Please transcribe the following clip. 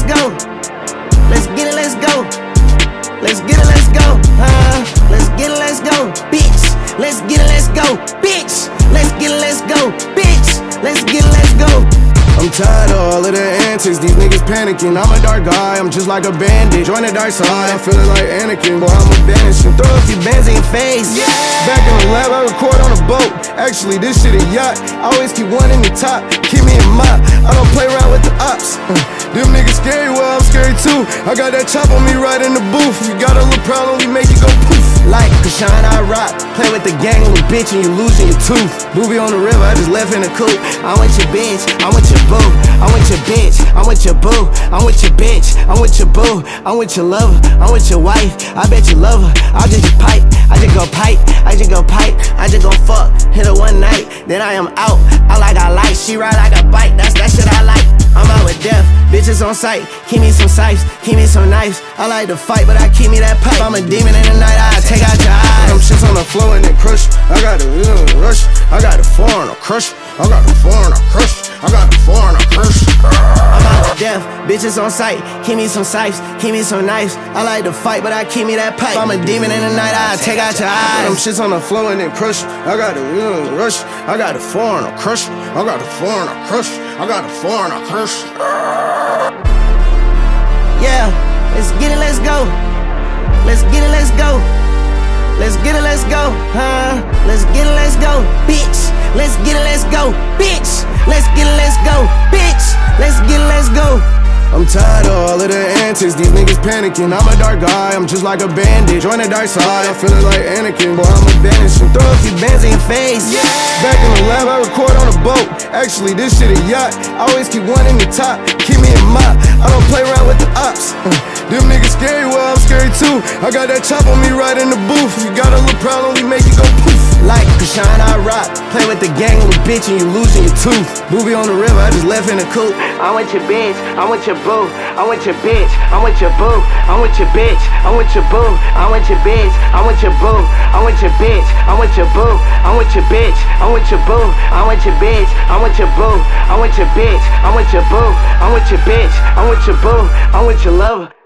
go. Let's get it, let's go. Let's get it, let's go. Let's get it, let's go. Bitch, let's get it, let's go. Bitch, let's get it, let's go. Bitch, let's get it, let's go. I'm tired of all of the antics, these niggas panicking. I'm a dark guy, I'm just like a bandit. Join the dark side, I'm feeling like Anakin. Boy, I'm a banishing. Throw a few bands in your face. Back in the lab, I record on a boat. Actually, this shit a yacht. I always keep one in the top, keep me in mop. I don't play around with the ops. Them niggas scary, well, I'm scary too. I got that chop on me right in the booth. You got a little problem, we make it go poof. Like Krishan, I rock. Play with the gang, little bitch, and you losing your tooth. Movie on the river, I just left in the coupe. I want your bitch, I want your boo. I want your bitch, I want your boo. I want your bitch, I want your boo. I want your lover, I want your wife. I bet you love her, I'll just pipe. I just go pipe, I just go pipe. I just go fuck, hit her one night, then I am out. I like, she ride like a bike. That's that shit I like. I'm out with death, bitches on sight. Keep me some sights, keep me some knives. I like to fight, but I keep me that pipe. I'm a demon in the night, I take out your eyes. Them shits on the floor and they crush. I got the rush, I got the foreign crush. I got the foreign crush. I got the foreign crush. I'm out with death, bitches on sight. Keep me some sights, keep me some knives. I like to fight, but I keep me that pipe. I'm a demon in the night, I take out your eyes. Them shits on the floor and they crush. I got the rush, I got the foreign crush. I got the foreign crush. I got the foreign crush. Yeah, let's get it, let's go. Let's get it, let's go. Let's get it, let's go. Let's get it, let's go. Bitch, let's get it, let's go. Bitch, let's get it, let's go. Bitch, let's get it, let's go. I'm tired of all of the antics, these niggas panicking. I'm a dark guy, I'm just like a bandit. Join the dark side, I'm feeling like Anakin. Boy, I'm a banishing. Throw a few bands in your face. Back in the lab, I record on a boat. Actually, this shit a yacht. I always keep one in the top, keep me in mop. I don't play around with the ops. Them niggas scary, well, I'm scary too. I got that chop on me right in the booth. You got a little problem, we make it go poof. Like Krishan, I rock. Play with the gang, little bitch, and you losing your tooth. Movie on the river, I just left in the coupe. I want your bitch, I want your boo. I want your bitch, I want your boo. I want your bitch, I want your boo. I want your bitch, I want your boo. I want your bitch, I want your boo. I want your bitch, I want your boo. I want your bitch, I want your boo. I want your bitch, I want your boo. I want your bitch, I want your boo. I want your lover.